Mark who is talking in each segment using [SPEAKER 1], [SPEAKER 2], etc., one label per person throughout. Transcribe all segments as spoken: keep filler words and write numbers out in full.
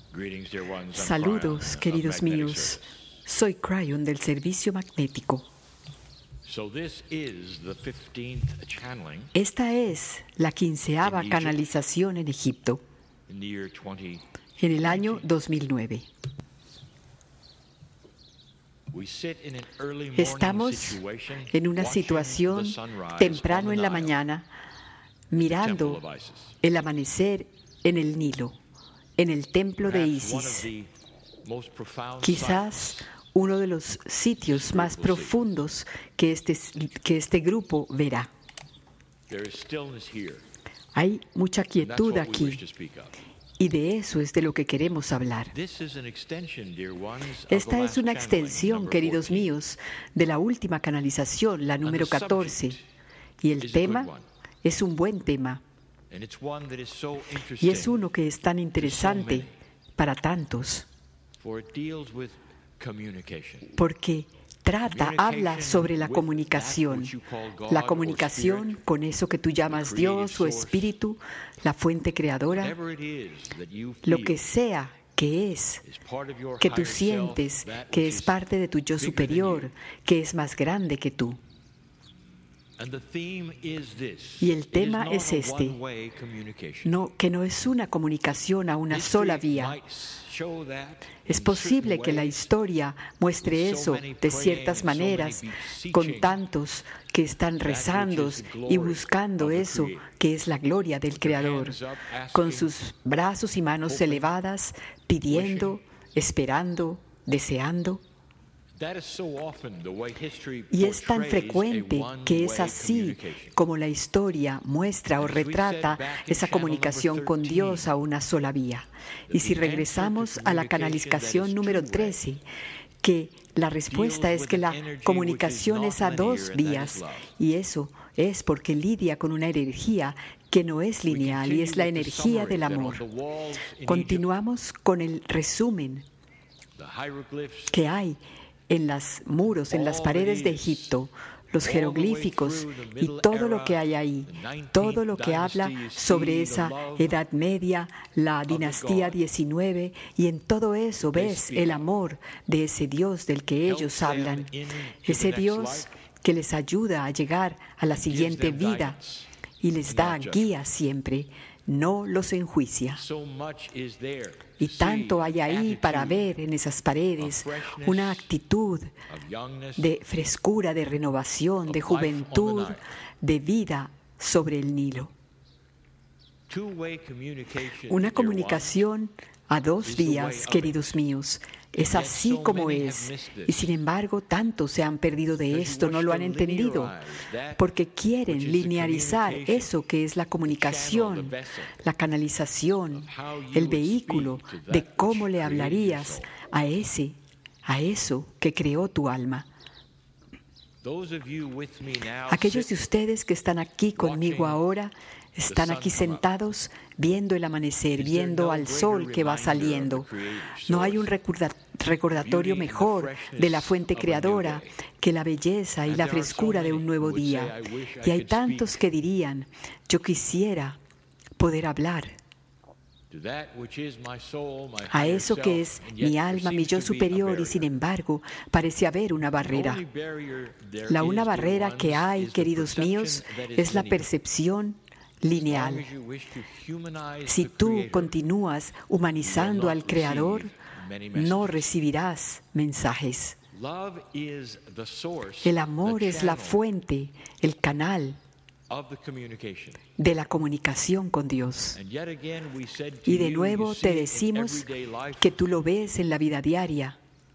[SPEAKER 1] Saludos, queridos míos. Soy Cryon del Servicio Magnético. Esta es la quinceava canalización en Egipto, en el año dos mil nueve. Estamos en una situación temprano en la mañana, mirando el amanecer en el Nilo, en el templo de Isis, quizás uno de los sitios más profundos que este, que este grupo verá. Hay mucha quietud aquí, y de eso es de lo que queremos hablar. Esta es una extensión, queridos míos, de la última canalización, la número catorce, y el tema es un buen tema. Y es uno que es tan interesante para tantos, porque trata, habla sobre la comunicación, la comunicación con eso que tú llamas Dios o Espíritu, la fuente creadora, lo que sea que es, que tú sientes que es parte de tu yo superior, que es más grande que tú. Y el tema es este, no, que no es una comunicación a una sola vía. Es posible que la historia muestre eso de ciertas maneras, con tantos que están rezando y buscando eso que es la gloria del Creador, con sus brazos y manos elevadas, pidiendo, esperando, deseando. Y es tan frecuente que es así como la historia muestra o retrata esa comunicación con Dios a una sola vía. Y si regresamos a la canalización número trece, que la respuesta es que la comunicación es a dos vías, y eso es porque lidia con una energía que no es lineal y es la energía del amor. Continuamos con el resumen que hay en los muros, en las paredes de Egipto, los jeroglíficos y todo lo que hay ahí, todo lo que habla sobre esa Edad Media, la dinastía diecinueve, y en todo eso ves el amor de ese Dios del que ellos hablan, ese Dios que les ayuda a llegar a la siguiente vida y les da guía siempre, no los enjuicia. Y tanto hay ahí para ver en esas paredes una actitud de frescura, de renovación, de juventud, de vida sobre el Nilo. Una comunicación a dos vías, queridos míos, es así como es. Y sin embargo, tantos se han perdido de esto, no lo han entendido, porque quieren linearizar eso que es la comunicación, la canalización, el vehículo de cómo le hablarías a ese, a eso que creó tu alma. Aquellos de ustedes que están aquí conmigo ahora, están aquí sentados viendo el amanecer, viendo al sol que va saliendo. No hay un recordatorio mejor de la fuente creadora que la belleza y la frescura de un nuevo día. Y hay tantos que dirían, yo quisiera poder hablar a eso que es mi alma, mi yo superior, y sin embargo parece haber una barrera. La una barrera que hay, queridos míos, es la percepción lineal. Si tú continúas humanizando al Creador, no recibirás mensajes. El amor es la fuente, el canal de la comunicación con Dios. Y de nuevo te decimos que tú lo ves en la vida diaria,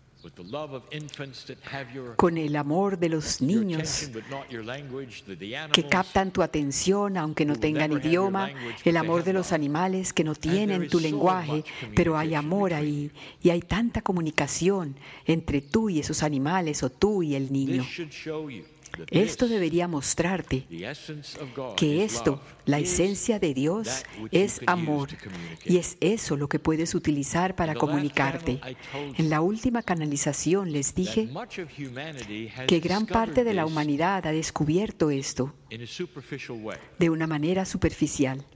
[SPEAKER 1] con el amor de los niños que captan tu atención aunque no tengan idioma, el amor de los animales que no tienen tu lenguaje, pero hay amor ahí, y hay tanta comunicación entre tú y esos animales o tú y el niño. Esto debería mostrarte que esto La esencia de Dios es amor y es eso lo que puedes utilizar para comunicarte. En la última canalización les dije que gran parte de la humanidad ha descubierto esto de una manera superficial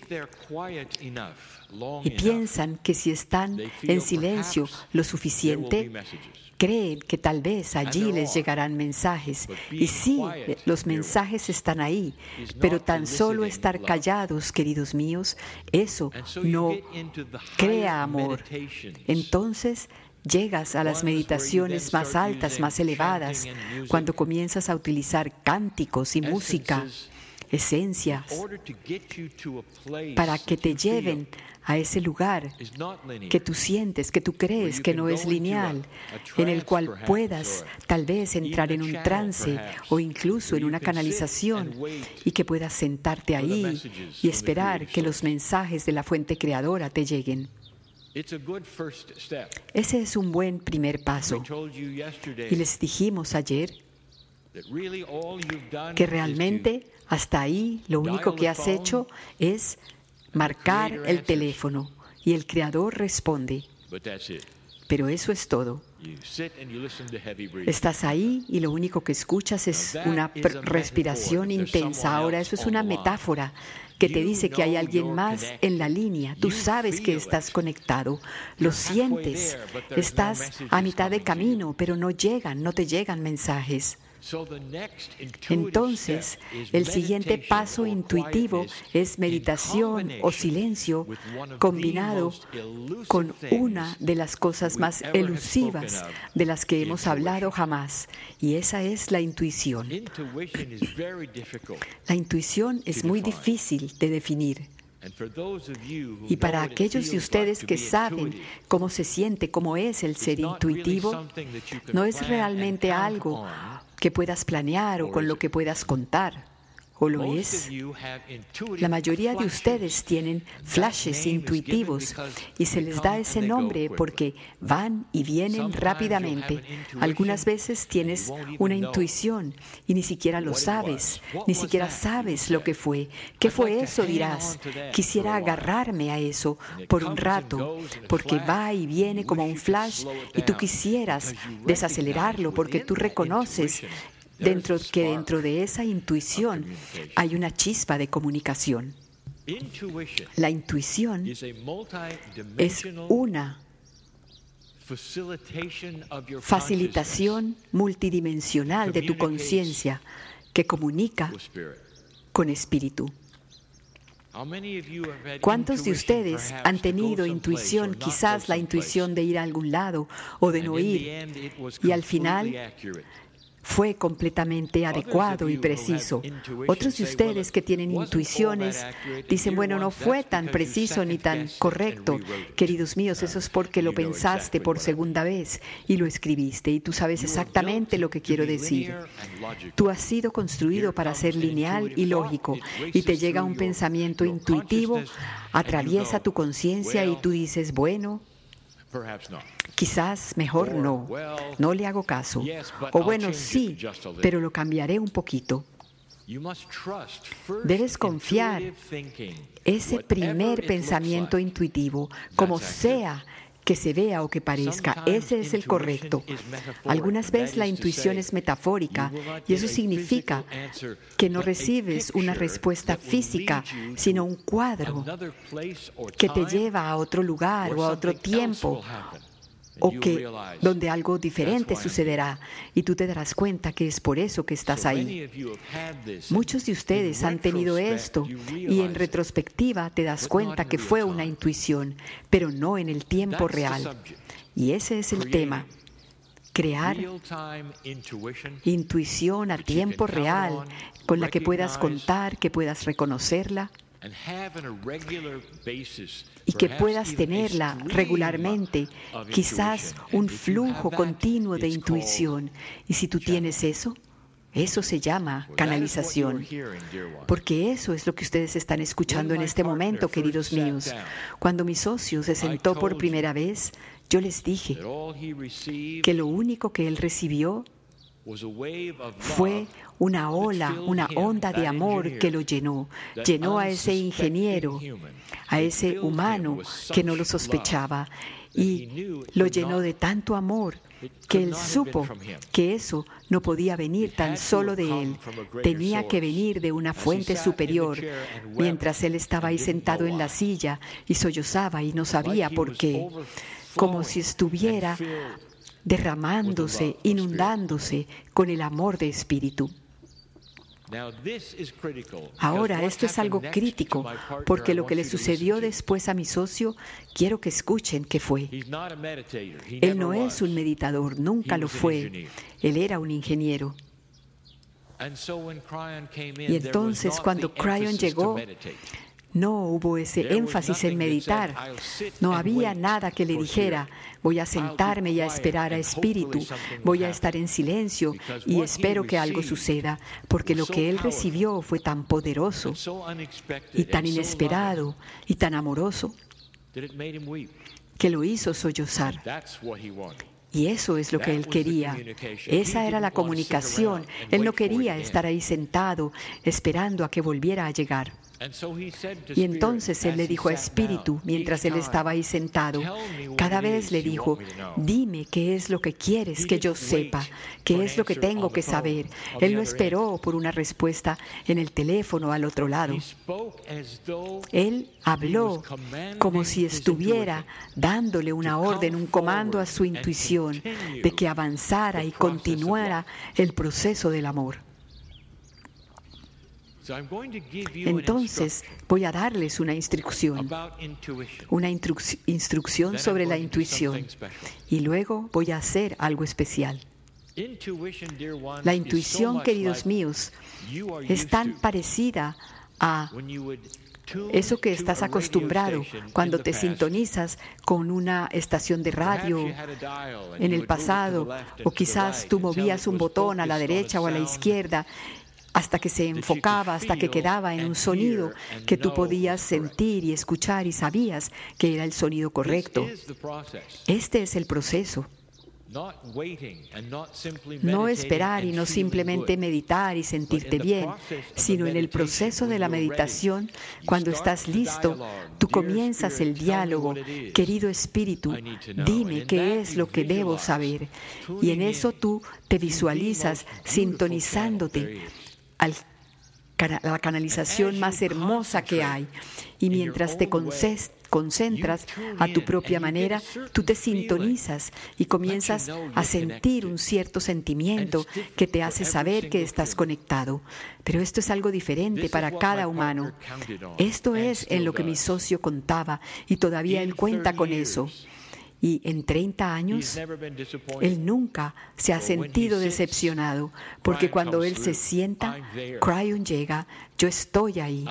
[SPEAKER 1] y piensan que si están en silencio lo suficiente, creen que tal vez allí les llegarán mensajes. Y sí, los mensajes están ahí, pero tan solo estar callados, queridos míos, eso no crea amor. Entonces, llegas a las meditaciones más altas, más elevadas, cuando comienzas a utilizar cánticos y música, esencias, para que te lleven a ese lugar que tú sientes, que tú crees que no es lineal, en el cual puedas tal vez entrar en un trance o incluso en una canalización y que puedas sentarte ahí y esperar que los mensajes de la fuente creadora te lleguen. Ese es un buen primer paso. Y les dijimos ayer que realmente hasta ahí lo único que has hecho es marcar el teléfono y el Creador responde. Pero eso es todo. Estás ahí y lo único que escuchas es una respiración intensa. Ahora, eso es una metáfora que te dice que hay alguien más en la línea. Tú sabes que estás conectado, lo sientes, estás a mitad de camino, pero no llegan, no te llegan mensajes. Entonces, el siguiente paso intuitivo es meditación o silencio combinado con una de las cosas más elusivas de las que hemos hablado jamás, y esa es la intuición. La intuición es muy difícil de definir. Y para aquellos de ustedes que saben cómo se siente, cómo es el ser intuitivo, no es realmente algo que puedas planear o con lo que puedas contar, o lo es. La mayoría de ustedes tienen flashes intuitivos y se les da ese nombre porque van y vienen rápidamente. Algunas veces tienes una intuición y ni siquiera lo sabes, ni siquiera sabes lo que fue. ¿Qué fue eso? Dirás. Quisiera agarrarme a eso por un rato, porque va y viene como un flash y tú quisieras desacelerarlo porque tú reconoces Dentro, que dentro de esa intuición hay una chispa de comunicación. La intuición es una facilitación multidimensional de tu conciencia que comunica con espíritu. ¿Cuántos de ustedes han tenido intuición, quizás la intuición de ir a algún lado o de no ir, y al final fue completamente adecuado y preciso? Otros de ustedes que tienen intuiciones dicen, bueno, no fue tan preciso ni tan correcto. Queridos míos, eso es porque lo pensaste por segunda vez y lo escribiste y tú sabes exactamente lo que quiero decir. Tú has sido construido para ser lineal y lógico y te llega un pensamiento intuitivo, atraviesa tu conciencia y tú dices, bueno, quizás mejor no, no le hago caso. O bueno, sí, pero lo cambiaré un poquito. Debes confiar ese primer pensamiento intuitivo, como sea que se vea o que parezca, ese es el correcto. Algunas veces la intuición es metafórica y eso significa que no recibes una respuesta física, sino un cuadro que te lleva a otro lugar o a otro tiempo, o que donde algo diferente sucederá y tú te darás cuenta que es por eso que estás ahí. Muchos de ustedes han tenido esto y en retrospectiva te das cuenta que fue una intuición, pero no en el tiempo real. Y ese es el tema. Crear intuición a tiempo real con la que puedas contar, que puedas reconocerla y que puedas tenerla regularmente, quizás un flujo continuo de intuición. Y si tú tienes eso, eso se llama canalización, porque eso es lo que ustedes están escuchando en este momento, queridos míos. Cuando mi socio se sentó por primera vez, yo les dije que lo único que él recibió Fue una ola, una onda de amor que lo llenó. Llenó a ese ingeniero, a ese humano que no lo sospechaba, y lo llenó de tanto amor que él supo que eso no podía venir tan solo de él. Tenía que venir de una fuente superior. Mientras él estaba ahí sentado en la silla y sollozaba y no sabía por qué, como si estuviera derramándose, inundándose con el amor de Espíritu. Ahora, esto es algo crítico, porque lo que le sucedió después a mi socio, quiero que escuchen qué fue. Él no es un meditador, nunca lo fue. Él era un ingeniero. Y entonces, cuando Cryon llegó, no hubo ese énfasis en meditar. No había nada que le dijera, voy a sentarme y a esperar a Espíritu, voy a estar en silencio y espero que algo suceda, porque lo que él recibió fue tan poderoso y tan inesperado y tan amoroso que lo hizo sollozar. Y eso es lo que él quería. Esa era la comunicación. Él no quería estar ahí sentado esperando a que volviera a llegar. Y entonces él le dijo a Espíritu, mientras él estaba ahí sentado, cada vez le dijo, dime qué es lo que quieres que yo sepa, qué es lo que tengo que saber. Él no esperó por una respuesta en el teléfono al otro lado. Él habló como si estuviera dándole una orden, un comando a su intuición de que avanzara y continuara el proceso del amor. Entonces voy a darles una instrucción, una instru- instrucción sobre la intuición, y luego voy a hacer algo especial. La intuición, queridos míos, es tan parecida a eso que estás acostumbrado cuando te sintonizas con una estación de radio en el pasado, o quizás tú movías un botón a la derecha o a la izquierda hasta que se enfocaba, hasta que quedaba en un sonido que tú podías sentir y escuchar y sabías que era el sonido correcto. Este es el proceso. No esperar y no simplemente meditar y sentirte bien, sino en el proceso de la meditación, cuando estás listo, tú comienzas el diálogo. Querido Espíritu, dime qué es lo que debo saber. Y en eso tú te visualizas sintonizándote a la canalización más hermosa que hay. Y mientras te concentras a tu propia manera, tú te sintonizas y comienzas a sentir un cierto sentimiento que te hace saber que estás conectado. Pero esto es algo diferente para cada humano. Esto es en lo que mi socio contaba y todavía él cuenta con eso. Y en treinta años, él nunca se ha sentido decepcionado, porque cuando él se sienta, Cryon llega, yo estoy ahí.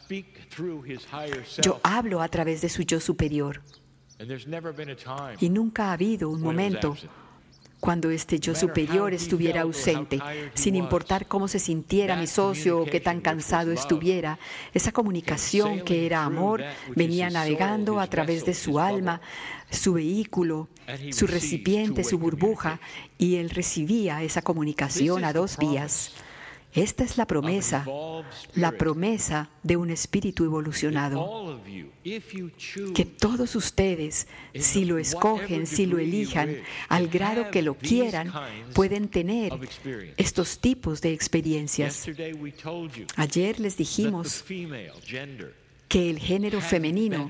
[SPEAKER 1] Yo hablo a través de su yo superior. Y nunca ha habido un momento cuando este yo superior estuviera ausente, sin importar cómo se sintiera mi socio o qué tan cansado estuviera. Esa comunicación que era amor venía navegando a través de su alma, su vehículo, su recipiente, su burbuja, y él recibía esa comunicación a dos vías. Esta es la promesa, la promesa de un espíritu evolucionado, que todos ustedes, si lo escogen, si lo elijan, al grado que lo quieran, pueden tener estos tipos de experiencias. Ayer les dijimos que el género femenino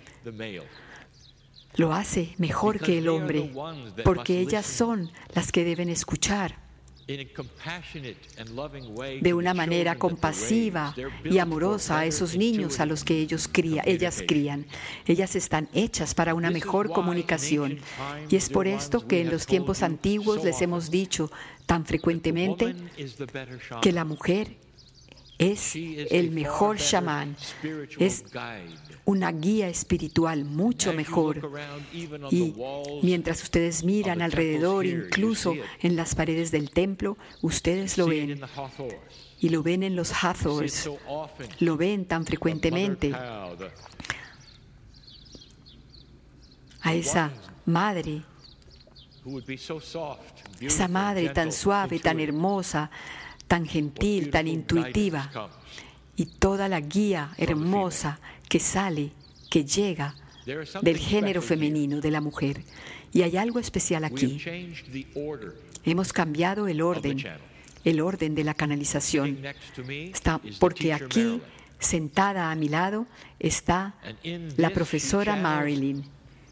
[SPEAKER 1] lo hace mejor que el hombre, porque ellas son las que deben escuchar de una manera compasiva y amorosa a esos niños a los que ellos cría, ellas crían. Ellas están hechas para una mejor comunicación. Y es por esto que en los tiempos antiguos les hemos dicho tan frecuentemente que la mujer es el mejor chamán, es una guía espiritual mucho mejor. Y mientras ustedes miran alrededor, incluso en las paredes del templo, ustedes lo ven. Y lo ven en los Hathors, lo ven tan frecuentemente. A esa madre esa madre tan suave, tan hermosa, tan gentil, tan intuitiva, y toda la guía hermosa que sale, que llega del género femenino, de la mujer. Y hay algo especial aquí. Hemos cambiado el orden, el orden de la canalización. Está, porque aquí, sentada a mi lado, está la profesora Marilyn.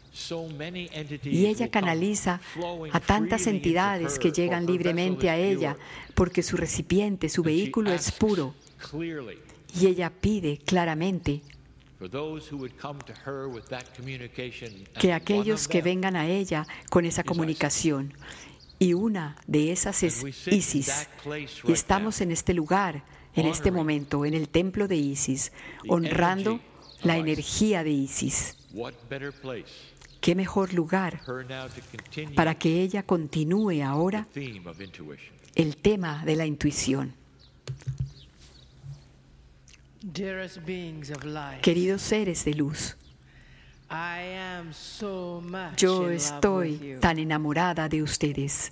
[SPEAKER 1] Y ella canaliza a tantas entidades que llegan libremente a ella, porque su recipiente, su vehículo es puro. Y ella pide claramente que aquellos que vengan a ella con esa comunicación, y una de esas es Isis, y estamos en este lugar, en este momento, en el templo de Isis, honrando la energía de Isis. ¿Qué mejor lugar para que ella continúe ahora el tema de la intuición? Queridos seres de luz, yo estoy tan enamorada de ustedes.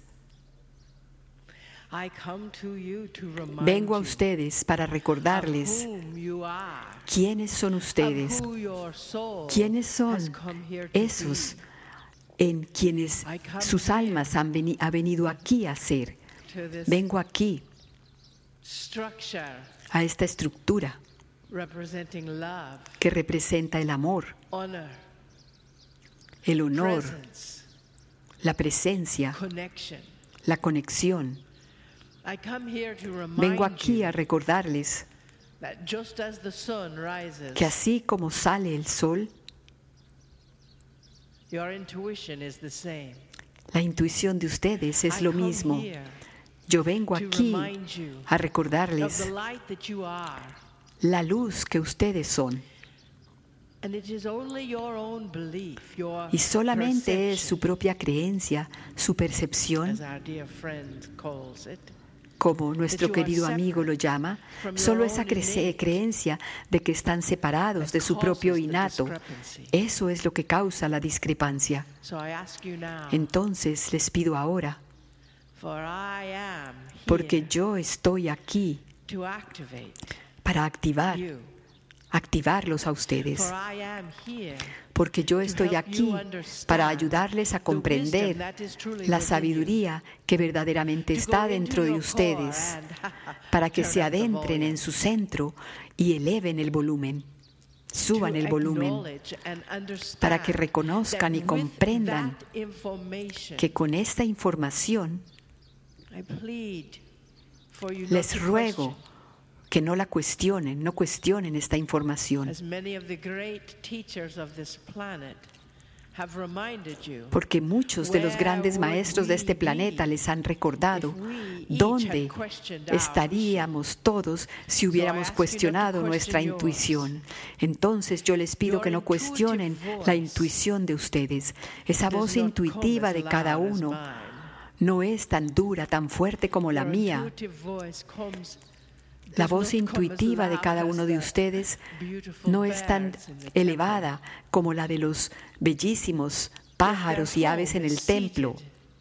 [SPEAKER 1] Vengo a ustedes para recordarles quiénes son ustedes, quiénes son esos en quienes sus almas han veni- ha venido aquí a ser. Vengo aquí a esta estructura que representa el amor, el honor, la presencia, la conexión. Vengo aquí a recordarles que así como sale el sol, la intuición de ustedes es lo mismo. Yo vengo aquí a recordarles la luz que ustedes son. Y solamente es su propia creencia, su percepción, como nuestro querido amigo lo llama, solo esa cre- creencia de que están separados de su propio innato. Eso es lo que causa la discrepancia. Entonces les pido ahora, porque yo estoy aquí para activar, activarlos a ustedes, porque yo estoy aquí para ayudarles a comprender la sabiduría que verdaderamente está dentro de ustedes, para que se adentren en su centro y eleven el volumen, suban el volumen, para que reconozcan y comprendan que con esta información les ruego que no la cuestionen, no cuestionen esta información. Porque muchos de los grandes maestros de este planeta les han recordado dónde estaríamos todos si hubiéramos cuestionado nuestra intuición. Entonces yo les pido que no cuestionen la intuición de ustedes. Esa voz intuitiva de cada uno no es tan dura, tan fuerte como la mía. La voz intuitiva de cada uno de ustedes no es tan elevada como la de los bellísimos pájaros y aves en el templo.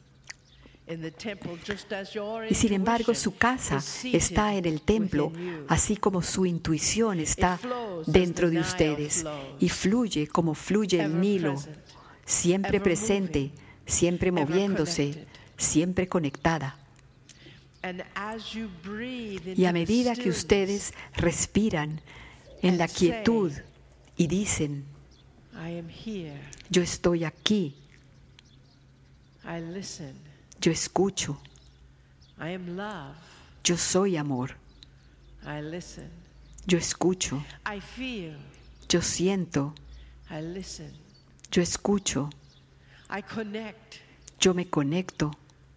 [SPEAKER 1] Y sin embargo, su casa está en el templo, así como su intuición está dentro de ustedes y fluye como fluye el Nilo, siempre presente, siempre moviéndose, siempre conectada. Y a medida que ustedes respiran en la quietud y dicen, yo estoy aquí, yo escucho, yo soy amor, yo escucho, yo siento, yo escucho, yo me conecto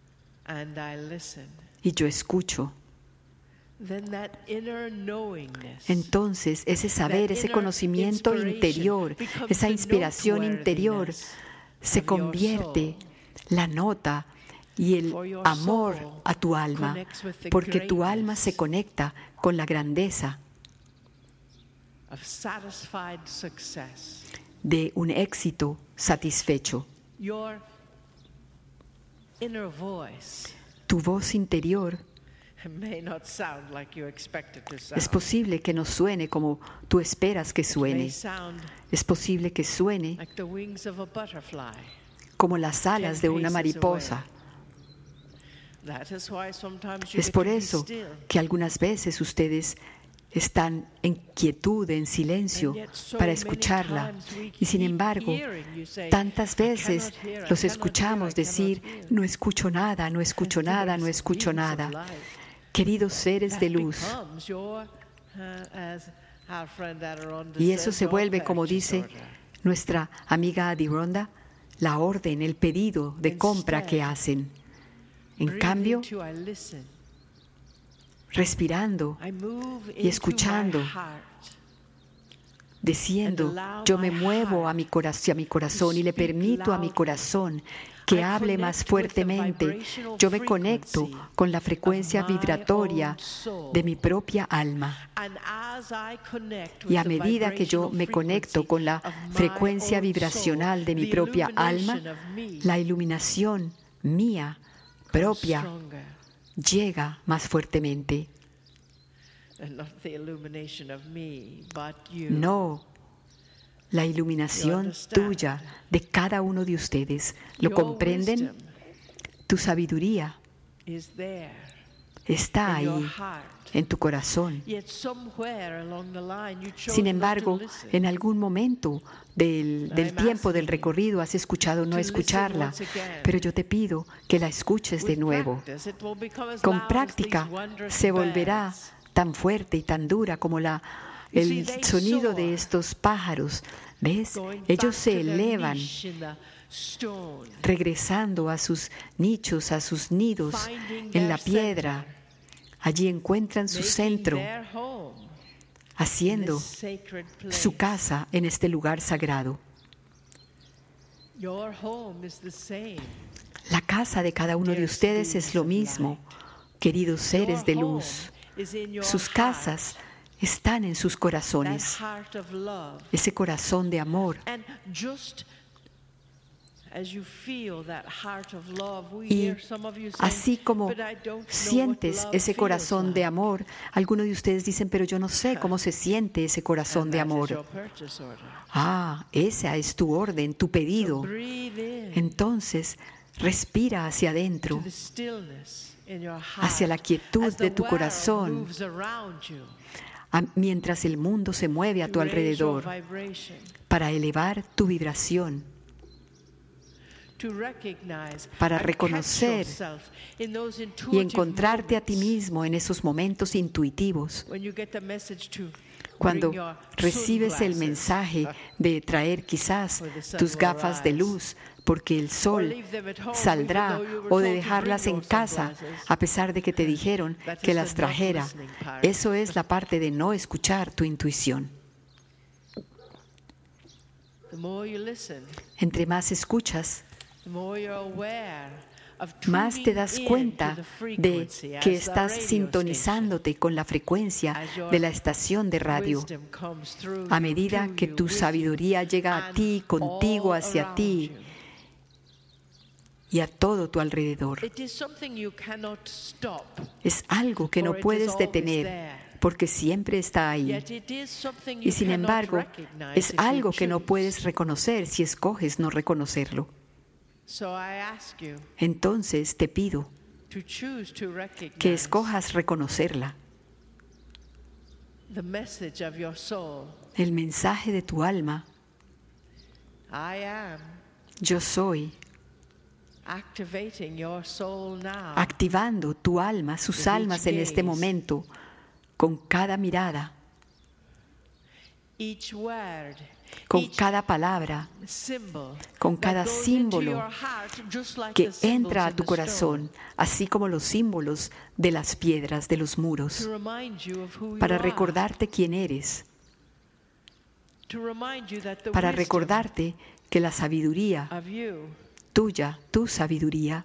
[SPEAKER 1] y yo escucho. Entonces ese saber, ese conocimiento interior, esa inspiración interior se convierte la nota y el amor a tu alma, porque tu alma se conecta con la grandeza de un éxito satisfecho. Tu voz interior es posible que no suene como tú esperas que suene. Es posible que suene como las alas de una mariposa. Es por eso que algunas veces ustedes están en quietud, en silencio, para escucharla. Y sin embargo, tantas veces los escuchamos decir, no escucho nada, no escucho nada, no escucho nada. Queridos seres de luz. Y eso se vuelve, como dice nuestra amiga Adironda, la orden, el pedido de compra que hacen. En cambio, respirando y escuchando, diciendo, yo me muevo a mi corazón, hacia mi corazón y le permito a mi corazón que hable más fuertemente. Yo me conecto con la frecuencia vibratoria de mi propia alma. Y a medida que yo me conecto con la frecuencia vibracional de mi propia alma, la iluminación mía propia llega más fuertemente. No, la iluminación tuya, de cada uno de ustedes. ¿Lo comprenden? Tu sabiduría está ahí, en tu corazón. Sin embargo, en algún momento del, del tiempo del recorrido has escuchado no escucharla, pero yo te pido que la escuches de nuevo. Con práctica se volverá tan fuerte y tan dura como la, el sonido de estos pájaros. ¿Ves? Ellos se elevan, regresando a sus nichos, a sus nidos en la piedra. Allí encuentran su centro, haciendo su casa en este lugar sagrado. La casa de cada uno de ustedes es lo mismo, queridos seres de luz. Sus casas están en sus corazones, ese corazón de amor. Y así como sientes ese corazón de amor, algunos de ustedes dicen, pero yo no sé cómo se siente ese corazón de amor. Ah, esa es tu orden, tu pedido. Entonces, respira hacia adentro, hacia la quietud de tu corazón, mientras el mundo se mueve a tu alrededor, para elevar tu vibración, para reconocer y encontrarte a ti mismo en esos momentos intuitivos. Cuando recibes el mensaje de traer quizás tus gafas de luz, porque el sol saldrá, o de dejarlas en casa, a pesar de que te dijeron que las trajera. Eso es la parte de no escuchar tu intuición. Entre más escuchas, más te das cuenta de que estás sintonizándote con la frecuencia de la estación de radio. A medida que tu sabiduría llega a ti, contigo, hacia ti y a todo tu alrededor. Es algo que no puedes detener, porque siempre está ahí. Y sin embargo, es algo que no puedes reconocer si escoges no reconocerlo. Entonces te pido que escojas reconocerla. El mensaje de tu alma, yo soy, activando tu alma, sus almas en este momento, con cada mirada, con cada palabra, con cada símbolo que entra a tu corazón, así como los símbolos de las piedras de los muros, para recordarte quién eres, para recordarte que la sabiduría tuya, tu sabiduría,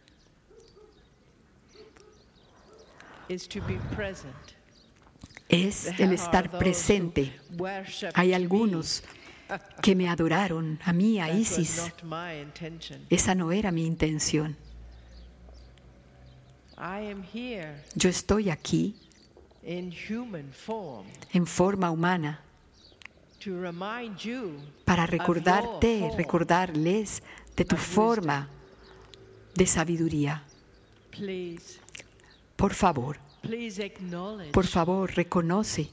[SPEAKER 1] es el estar presente. Hay algunos que me adoraron, a mí, a Isis. Esa no era mi intención. Yo estoy aquí en forma humana para recordarte, recordarles de tu forma de sabiduría. Por favor, por favor, reconoce.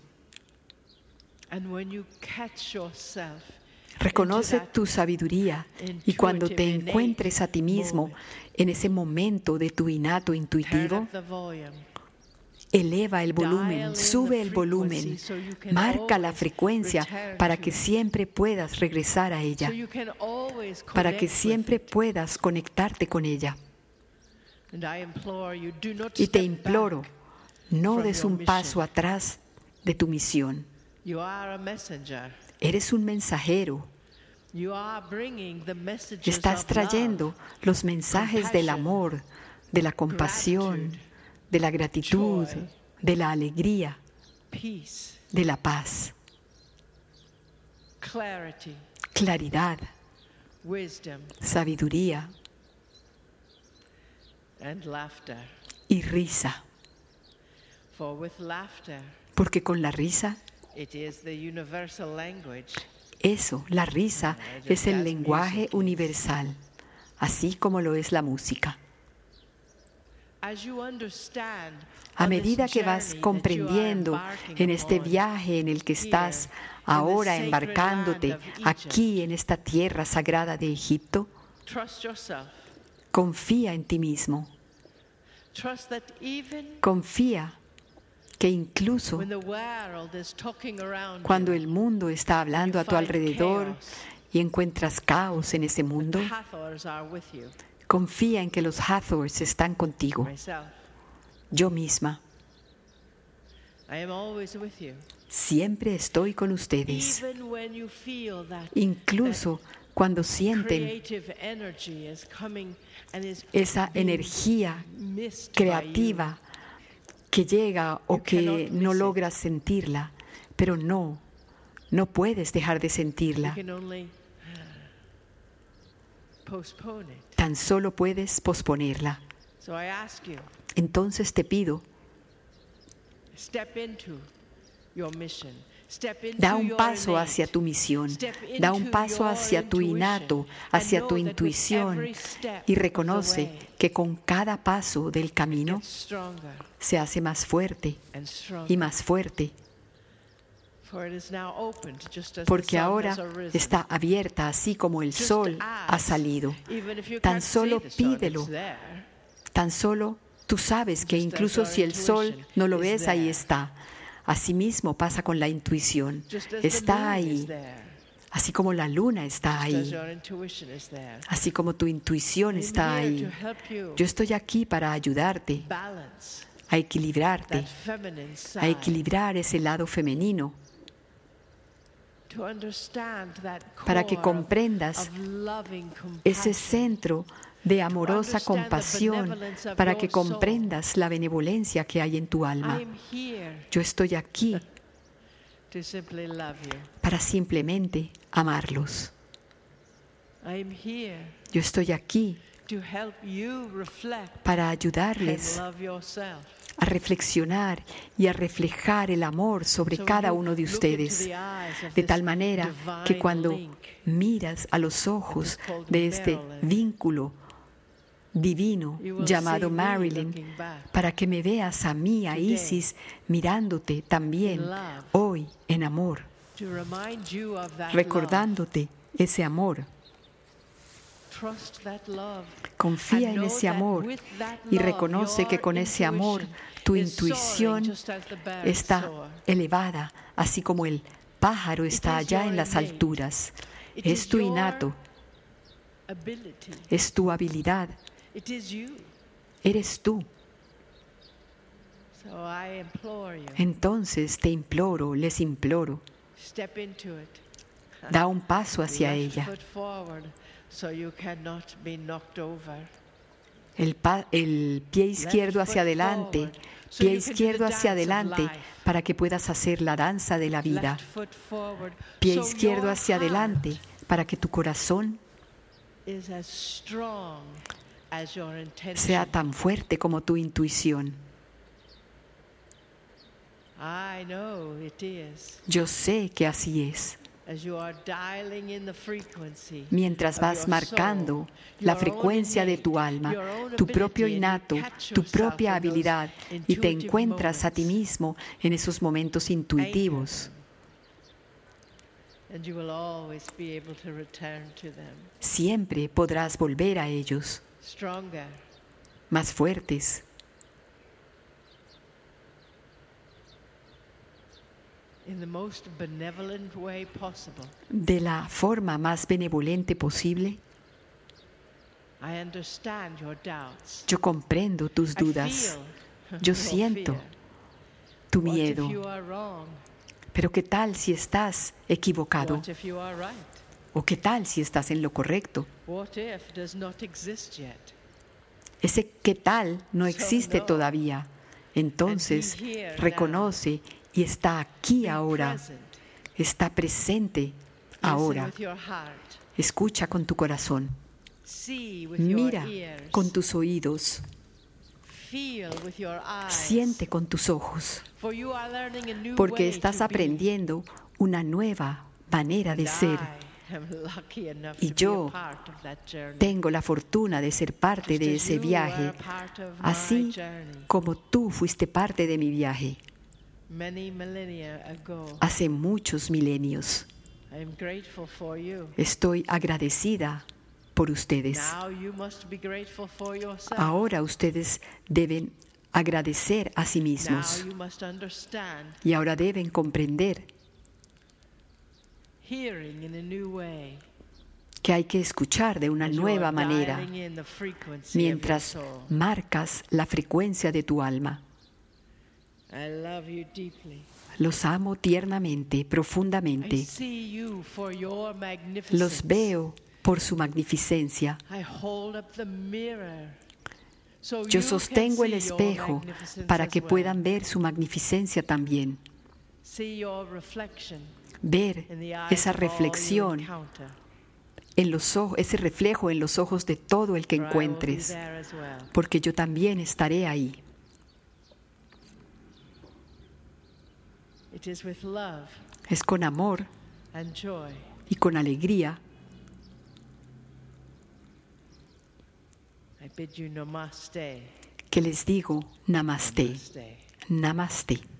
[SPEAKER 1] Reconoce tu sabiduría y cuando te encuentres a ti mismo en ese momento de tu innato intuitivo, eleva el volumen, sube el volumen, marca la frecuencia para que siempre puedas regresar a ella, para que siempre puedas conectarte con ella. Y te imploro, no des un paso atrás de tu misión. Eres un mensajero. Estás trayendo los mensajes del amor, de la compasión, de la gratitud, de la alegría, de la paz, claridad, sabiduría y risa. Porque con la risa, eso, la risa, es el lenguaje universal, así como lo es la música. A medida que vas comprendiendo en este viaje en el que estás ahora embarcándote aquí en esta tierra sagrada de Egipto, confía en ti mismo. Confía que incluso cuando el mundo está hablando a tu alrededor y encuentras caos en ese mundo, confía en que los Hathors están contigo. Yo misma. Siempre estoy con ustedes. Incluso cuando sienten esa energía creativa que llega o que no logras sentirla, pero no, no puedes dejar de sentirla. Tan solo puedes posponerla. Entonces te pido, da un paso hacia tu misión, da un paso hacia tu innato, hacia tu intuición y reconoce que con cada paso del camino se hace más fuerte y más fuerte. Porque ahora está abierta así como el sol ha salido. Tan solo pídelo, tan solo tú sabes que incluso si el sol no lo ves, ahí está. Asimismo pasa con la intuición. Está ahí, así como la luna está ahí, así como tu intuición está ahí. Yo estoy aquí para ayudarte a equilibrarte, a equilibrar ese lado femenino, para que comprendas ese centro de amorosa compasión, para que comprendas la benevolencia que hay en tu alma. Yo estoy aquí para simplemente amarlos. Yo estoy aquí para ayudarles a reflexionar y a reflejar el amor sobre cada uno de ustedes, de tal manera que cuando miras a los ojos de este vínculo divino llamado Marilyn, para que me veas a mí, a Isis, mirándote también hoy en amor, recordándote ese amor. Confía en ese amor y reconoce que con ese amor tu intuición está elevada, así como el pájaro está allá en las alturas. Es tu innato, es tu habilidad, eres tú. Entonces te imploro, les imploro, da un paso hacia ella. El, pa- el pie izquierdo hacia adelante, pie izquierdo hacia adelante, para que puedas hacer la danza de la vida. Pie izquierdo hacia adelante, para que tu corazón sea tan fuerte como tu intuición. Yo sé que así es. Mientras vas marcando la frecuencia de tu alma, tu propio innato, tu propia habilidad, y te encuentras a ti mismo en esos momentos intuitivos, siempre podrás volver a ellos, más fuertes, de la forma más benevolente posible. Yo comprendo tus dudas, yo siento tu miedo, pero ¿qué tal si estás equivocado? ¿O qué tal si estás en lo correcto? Ese ¿qué tal? No existe todavía. Entonces, reconoce y está aquí ahora, está presente ahora. Escucha con tu corazón, mira con tus oídos, siente con tus ojos, porque estás aprendiendo una nueva manera de ser. Y yo tengo la fortuna de ser parte de ese viaje, así como tú fuiste parte de mi viaje hace muchos milenios. Estoy agradecida por ustedes. Ahora ustedes deben agradecer a sí mismos. Y ahora deben comprender que hay que escuchar de una nueva manera mientras marcas la frecuencia de tu alma. Los amo tiernamente, profundamente. Los veo por su magnificencia. Yo sostengo el espejo para que puedan ver su magnificencia también. Ver esa reflexión en los ojos, ese reflejo en los ojos de todo el que encuentres, porque yo también estaré ahí. Es con amor y con alegría que les digo namaste, namaste.